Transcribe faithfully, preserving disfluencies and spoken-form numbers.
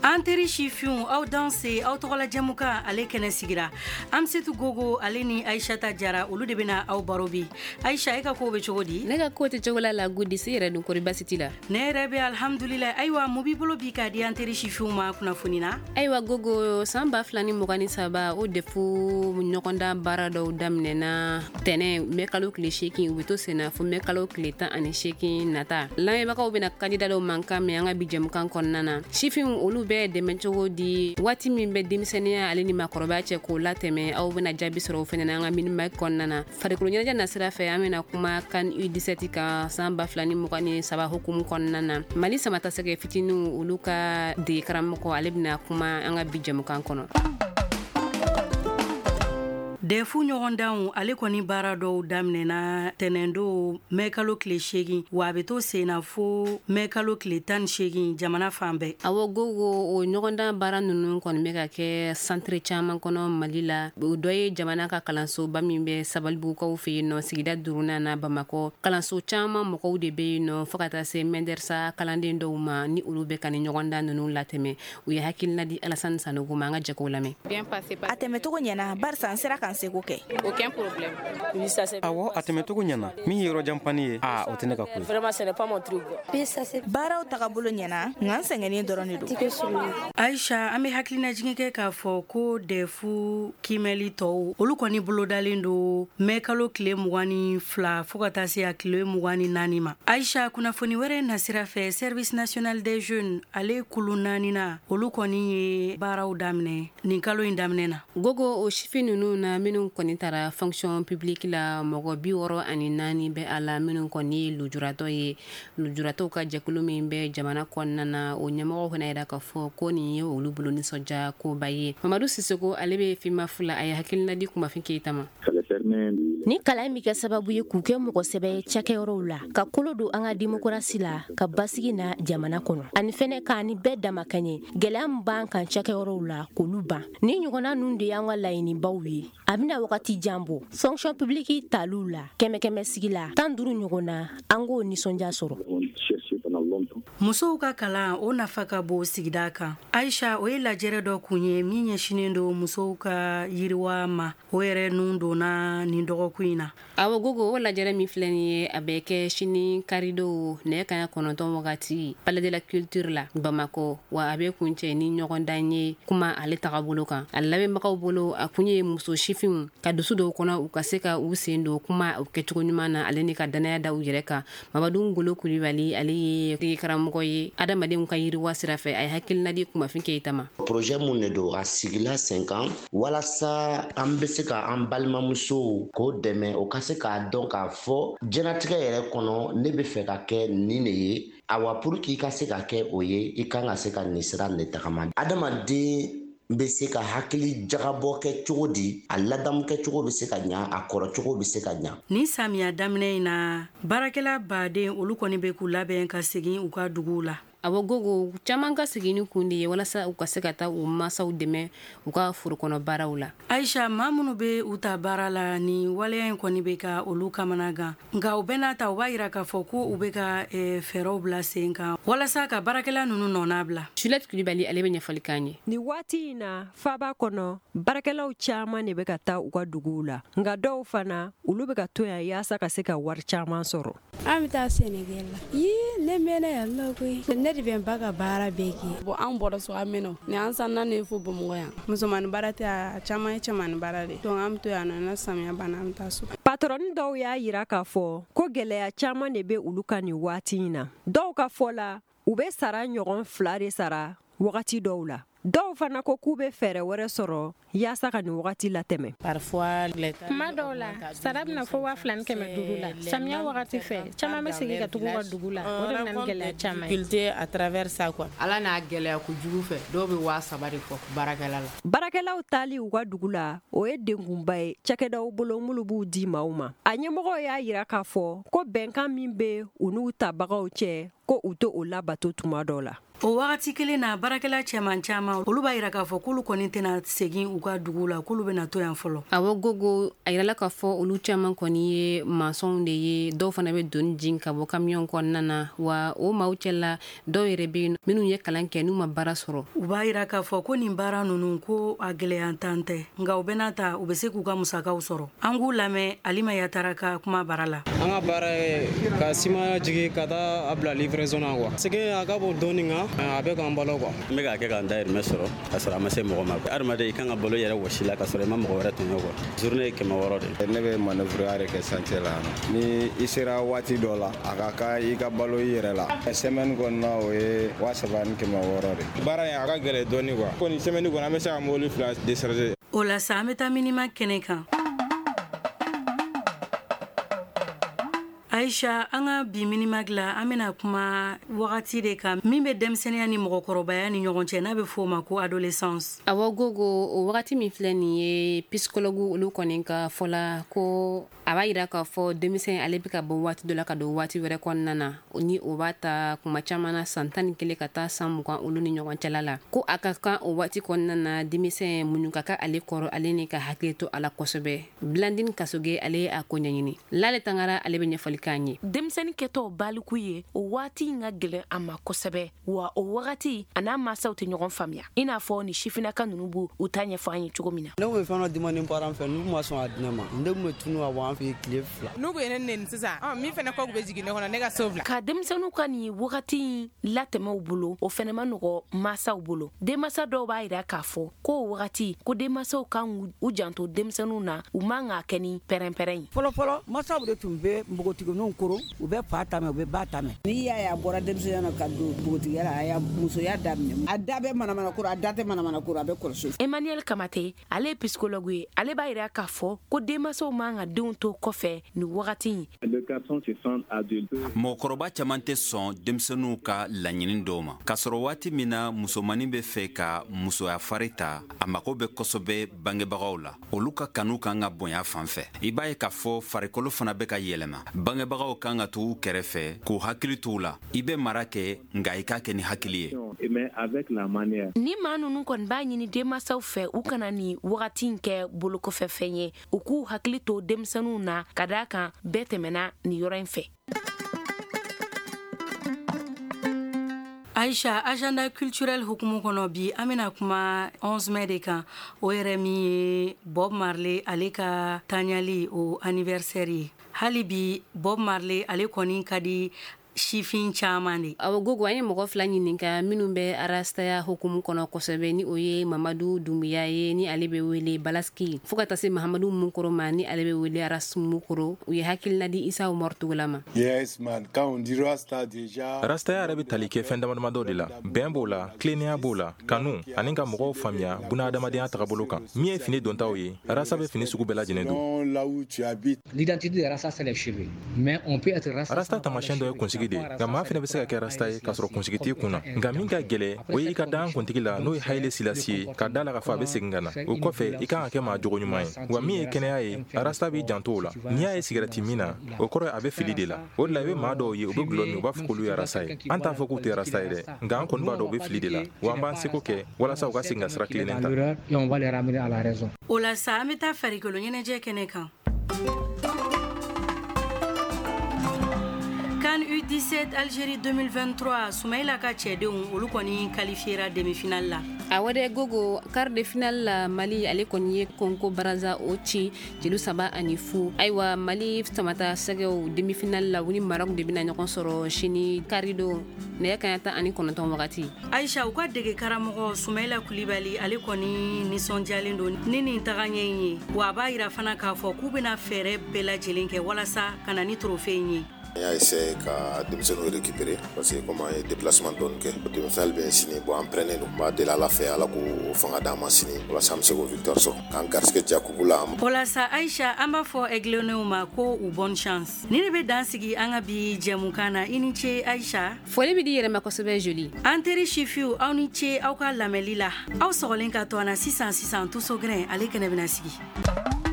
An teri sifinw aw danse aw tɔgɔla jamukan ale kɛnɛ sigira Amsetu Gogo ale ni Aishata Jara olu de bena aw baro bi. Aisha e ka ko be cogo di? Ne ka ko te cogo la la gudi se yɛrɛ dun kori basi ti la. Ne yɛrɛ be alhamdulillah. Ayiwa mun b'i bolo bi ka di an teri sifinw ma kunnafoni na? Ayiwa Gogo san ba fila ni mugan ni saba o defu ɲɔgɔndan baara dɔw daminɛna tɛnɛ mɛ kalo tile seegin u be to senna fo mɛ kalo tile tan ani seegin nata. Lamɛnbagaw bena kandida dɔw mankan mɛn an ka bi jɛmukan kɔnɔna na. Sifinw olu bɛɛ dɛmɛ cogo di waati min bɛ denmisɛnniya ale ni makɔrɔbaya cɛ k'o latɛmɛ aw bena jaabi sɔrɔ o fɛnɛ na an ka minima kɔnɔna na. Farikolo ɲɛnajɛ na sira fɛ an bena kuma kan U dix-sept kan san ba fila ni mugan ni saba hukumu kɔnɔna na. Mali samatasɛgɛ fitiniw olu ka dege karamɔgɔ ale bena kuma an ka bi jɛmukan kɔnɔ. Defu ɲɔgɔndanw ale kɔni baara dɔw daminɛna tɛnɛndo mɛ kalo tile seegin wa a be to senna fo mɛ kalo tile tan ni seegin jamana fan bɛɛ. Awɔ Gogo o ɲɔgɔndan baara nunu kɔni bɛ ka kɛ santre caman kɔnɔ Mali la. O dɔ ye jamana ka kalansoba min bɛ Sabalibugukaw fɛ yen nɔ sigida duurunan na Bamakɔ. Kalanso caman mɔgɔw de bɛ yen nɔ fo ka taa se Mɛndersa kalanden dɔw ma ni olu bɛ ka ni ɲɔgɔndan nunu latɛmɛ. U ye hakilina di Alasani Sanogo ma an ka jɛkɛw lamɛn. A tɛmɛcogo ɲɛna barisa an sera kan seko kɛ. Aucun problème. Oui, ça c'est. Awɔ a tɛmɛcogo ɲɛna min ye yɔrɔ janpani ye aa o tɛ ne ka ko ye. Vraiment ce n'est pas mon truc. Oui, ça c'est. Baaraw tagabolo ɲɛna nka n sɛgɛnnen dɔrɔn de don. Aisha an be hakilina jigin kɛ k'a fɔ ko defu kimɛli tɔw olu kɔni bolodalen do mɛ kalo tile mugan ni fila fo ka taa se a tile mugan ni naani ma. Aisha kunnafoni wɛrɛ nasira fɛ Service national des jeunes ale kulu naanina olu kɔni ye baaraw daminɛ nin kalo in daminɛ na. Gogo o sifin nunu na minnu kɔni tara fonction publique la mɔgɔ bi wɔɔrɔ ani naani bɛ a la minnu kɔni ye lujuratɔ ye lujuratɔw ka jɛkulu min bɛ jamana kɔnɔna na o ɲɛmɔgɔw fana yira k'a fɔ ko nin ye olu bolo nisɔndiya koba ye. Mamadu Sisoko ale bɛ fima fila a ye hakilina di Kumafin Keyita ma. Ni kalan mi kɛ sababu ye k'u kɛ mɔgɔ sɛbɛ cakɛyɔrɔw la ka kolo don an ka demokrasi la ka basigi na jamana kɔnɔ ani fɛnɛ k'a ni bɛɛ dama ka ɲɛ gɛlɛya min b'an kan cakɛyɔrɔw la k'olu ban ni ɲɔgɔnna nun de y'an ka laɲinibaw ye a bɛna wagati jan bɔ fonction publique taliw la kɛmɛ kɛmɛ sigi la tan duuru ɲɔgɔn na an k'o nisɔndiya sɔrɔ. Musow ka kalan o nafa ka bon sigida kan. Aisha o ye lajɛrɛ dɔ kun ye min ɲɛsinen do musow ka yiriwa ma o yɛrɛ nun donna nin dɔgɔkun in na. Awɔ Gogo o lajɛrɛ min filɛ nin ye a bɛ kɛ sini karido nɛgɛ kaɲɛ kɔnɔntɔn wagati Palais de la Culture la Bamakɔ wa a bɛ kuncɛ ni ɲɔgɔndan ye kuma ale tagabolo kan. A lamɛnbagaw bolo a kun ye muso sifinw ka dusu dɔw kɔnɔ u ka se ka u sen don kuma o kɛcogo ɲuman na ale ni ka danaya da u yɛrɛ kan. Mamadu Ngolo Kulibali ale ye karamɔgɔ ye adamadenw ka yiriwa sira fɛ a ye hakilina di Kumafin Keyita ma. Projet mun de don a sigila cinq ans walasa an bɛ se ka an balimamusow k'o dɛmɛ o ka se k'a dɔn k'a fɔ jɛnatigɛ yɛrɛ kɔnɔ ne bɛ fɛ ka kɛ nin de ye awa pour que i ka se ka kɛ o ye i kan ka se ka nin sira de tagama. Adamaden bɛ se ka hakili jagabɔ kɛ cogo di a ladamu kɛ cogo bɛ se ka ɲa a kɔrɔ cogo bɛ se ka ɲa. Ni samiya daminɛ in na baarakɛla baden olu kɔni bɛ k'u labɛn ka segin u ka duguw la. Awɔ Gogo caman ka segin kun de ye walasa u ka se ka taa u masaw dɛmɛ u ka forokɔnɔ baaraw la. Aisha maa minnu bɛ u ta baara la ni waleya in kɔni bɛ ka olu kamana gan nka u bɛ n'a ta u b'a yira k'a fɔ ko u bɛ ka fɛɛrɛw bila sen kan walasa ka baarakɛla ninnu nɔna bila. Juliette Kulibali ale bɛ ɲɛfɔli k'an ye. Ni waati in na faaba kɔnɔ baarakɛlaw caman de bɛ ka taa u ka duguw la nka dɔw fana olu bɛ ka to yan yaasa ka se ka wari caman sɔrɔ. An bɛ taa Senegal la. Yii ne mɛnna yan nɔ koyi. Ne de bɛ n ba ka baara bɛɛ kɛ. Bon an bɔra so an mɛnna ni an san naani fo Bamakɔ yan. Musomanin baara tɛ a caman ye cɛmanin baara de. Donc an bɛ to yan nɔ na samiya banna an bɛ taa so. Patron dɔw y'a yira k'a fɔ ko gɛlɛya caman de bɛ olu kan nin waati in na. Dɔw ka fɔ la u bɛ sara ɲɔgɔn fila de sara wagati dɔw la. Dɔw fana ko k'u bɛ fɛɛrɛ wɛrɛ sɔrɔ yaasa ka nin wagati latɛmɛ. Kuma dɔw la sara bɛna fɔ waa fila ni kɛmɛ duuru la samiya wagati fɛ caman bɛ segin ka tugu ka dugu la o de bɛ na ni gɛlɛya caman ye. à travers ça quoi. Ala n'a gɛlɛya kojugu fɛ dɔw bɛ waa saba de fɔ baarakɛla la. Baarakɛlaw taali u ka dugu la o ye dengunba ye cakɛdaw bolo minnu b'u di maaw ma. A ɲɛmɔgɔw y'a yira k'a fɔ ko bɛnkan min bɛ u n'u tabagaw cɛ ko u to o labato tuma dɔw la. O wagati kelen na baarakɛla cɛman caman fana olu b'a yira k'a fɔ k'olu kɔni tɛna segin u ka dugu la k'olu bɛna to yan fɔlɔ. Awɔ Gogo a yirala k'a fɔ olu caman kɔni ye mansɔnw de ye dɔw fana bɛ doni jin ka bɔ kamiyon kɔnɔna na wa o maaw cɛla dɔw yɛrɛ bɛ yen minnu ye kalan kɛ n'u ma baara sɔrɔ. U b'a yira k'a fɔ ko nin baara ninnu ko a gɛlɛyantan tɛ nka u bɛna ta u bɛ se k'u ka musakaw sɔrɔ. An k'u lamɛn Alima Yatara ka kuma bara la. An ka baara ye ka sima jigin ka taa a bila livraison na quoi. Sɛgɛn a ka bon dɔɔni nka a bɛ k'an balo quoi. N bɛ k'a kɛ k'an dayirimɛ sɔrɔ ka sɔrɔ a ma se mɔgɔ ma. Adamaden i kan ka balo yɛrɛ wɔsi la ka sɔrɔ i ma mɔgɔ wɛrɛ tɔɲɔ quoi. Journée ye kɛmɛ wɔɔrɔ de. Ne bɛ manœuvre de kɛ chantier la ni i sera waati dɔ la a ka ka i ka balo i yɛrɛ la. Semaine kɔnɔna o ye wa saba ni kɛmɛ wɔɔrɔ de. Baara in a ka gɛlɛn dɔɔni quoi. Ko nin semaine kɔnɔ an bɛ se ka mobili fila décharger. O la sa an bɛ taa minima kɛnɛ kan. Aisha, an ka bi minimag la an bɛna kuma wagati de kan min bɛ denmisɛnniya ni mɔgɔkɔrɔbaya ni ɲɔgɔn cɛ n'a bɛ fɔ o ma ko adolescence. Awɔ Gogo o wagati min filɛ nin ye psychologue olu kɔni ka fɔla ko a b'a yira k'a fɔ denmisɛn ale bɛ ka bɔ waati dɔ la ka don waati wɛrɛ kɔnɔna na ni o b'a ta kuma caman na san tan ni kelen ka taa san mugan olu ni ɲɔgɔn cɛla la ko a ka kan o waati kɔnɔna na denmisɛn muɲu ka kan ale kɔrɔ ale ni ka hakili to a la kosɛbɛ. Blandine Kasoge ale ye a ko ɲɛɲini. Lale Tangara ale bɛ ɲɛfɔli k'an ye. Denmisɛnnin kɛtɔ baliku ye o waati in ka gɛlɛn a ma kosɛbɛ wa o wagati a n'a masaw tɛ ɲɔgɔn faamuya i n'a fɔ ni sifinaka ninnu b'u u ta ɲɛfɔ an ye cogo min na. Ne bɛ fɛn dɔ demande parents fɛ n'u ma sɔn a di ne ma n den kun bɛ tunu ka bɔ an fɛ yen tile fila. N'u ko ye ne neni sisan min fana kɔ bɛ jigin ne kɔnɔ ne ka so bila. Ka denmisɛnninw ka nin wagati in latɛmɛw bolo o fɛnɛ ma nɔgɔ masaw bolo. Denmasa dɔw b'a yira k'a fɔ ko o wagati ko denmasaw kan u janto denmisɛnninw na u man k'a kɛ ni pɛrɛn-pɛrɛn ye. Fɔlɔ fɔlɔ masaw de tun bɛ npogotigininw koro u bɛ fa tamɛ u bɛ ba tamɛ. N'i y'a ye a bɔra denmisɛnya na ka don npogotigiya la a y'a musoya daminɛ a da bɛ manamana koro a da tɛ manamana koro a bɛ kɔlɔsi. Emmanuel Kamate ale ye psychologue ye ale b'a yira k'a fɔ ko denmasaw man ka denw to kɔfɛ ni wagati in. Mɔgɔkɔrɔba caman tɛ sɔn denmisɛnninw ka laɲini dɔw ma k'a sɔrɔ waati min na musomanin bɛ fɛ ka musoya fari ta a mago bɛ kosɛbɛ bangebagaw la olu ka kanu kan ka bonya fan fɛ i b'a ye k'a fɔ farikolo fana bɛ ka yɛlɛma bangebagaw kan ka to u kɛrɛfɛ k'u hakili t'u la i bɛ mara kɛ nka i k'a kɛ ni hakili ye. Ni maa ninnu kɔni b'a ɲini denmasaw fɛ u kana ni wagati in kɛ bolokɔfɛfɛn ye u k'u hakili to denmisɛnninw na ka d'a kan bɛɛ tɛmɛna ni yɔrɔ in fɛ. Aisha, agenda culturel hukumu kɔnɔ bi an bɛna kuma onze mai de kan o yɛrɛ min ye Bob Marley ale ka taɲali o anniversaire ye. Hali bi Bob Marley ale kɔni ka di sifin caman de. Awɔ Gogo an ye mɔgɔ fila ɲininka minnu bɛ arastaya hukumu kɔnɔ kosɛbɛ ni o ye Mamadu Dumbuya ye ni ale bɛ wele Balaski fo ka taa se Mahamadu Mukoro ma ni ale bɛ wele Aras Mukoro u ye hakilina di Isa Umaru Tugula ma. Yes man, quand on dit rasta déjà rastaya yɛrɛ bɛ tali kɛ fɛn damadama de la bɛn b'o la tilennenya b'o la kanu ani ka mɔgɔw faamuya buna adamadenya tagabolo kan min ye fini dontaw ye rasta bɛ fini sugu bɛɛ lajɛlen don. L'identité de rasta c'est les cheveux mais on peut être rasta. Rasta tamasiyɛn dɔ ye kunsigi nka maa fana bɛ se ka kɛ rasta ye k'a sɔrɔ kunsigi t'i kunna nka min ka gɛlɛ o ye i ka da an kuntigi la n'o ye Haile Selassie ye k'a da la k'a fɔ a bɛ segin ka na o kɔfɛ i kan ka kɛ maa jogo ɲuman ye wa min ye kɛnɛya ye rasta b'i janto o la n'i y'a ye sigɛrɛti min na o kɔrɔ ye a bɛ fili de la o de la i bɛ maa dɔw ye u bɛ gulɔ min u b'a fɔ k'olu ye rasta ye an t'a fɔ k'u tɛ rasta ye dɛ nka an kɔni b'a dɔn u bɛ fili de la wa an b'an seko kɛ walasa u ka segin ka sira tilennen ta. O la sa an bɛ taa farikolo ɲɛnajɛ kɛnɛ kan. CAN U dix-sept Algérie deux mille vingt-trois Soumaïla ka cɛdenw olu kɔni qualifiera demi-finale la. Awɔ dɛ Gogo quart de finale la Mali ale kɔni ye Congo Braza o ci jelu saba ani fu ayiwa Mali tamata sɛgɛw demi-finale la u ni Maroc de bɛna ɲɔgɔn sɔrɔ sini karido nɛgɛ kaɲa tan ani kɔnɔntɔn wagati. Aisha u ka dege karamɔgɔ Soumaïla Kulibali ale kɔni nisɔndiyalen don ni nin taga ɲɛ in ye wa a b'a yira fana k'a fɔ k'u bɛna fɛɛrɛ bɛɛ lajɛlen kɛ walasa ka na ni trophée in ye. On a essayé de nous récupérer parce que comme un déplacement donne que de faire bien signé bon entraîner nous pas de la la faire à la ko fanga dama signé wala samse ko victoire so kan garske jakubula wala sa Aisha amba fo egleneuma ko u bonne chance ni ne be dansigi anga bi jemukana iniche Aisha foli bi di yere makosebe joli anteri chifiu awniche aw ka lameli la aw sogolen ka to na six cents six cents tout so grain ale kene bina sigi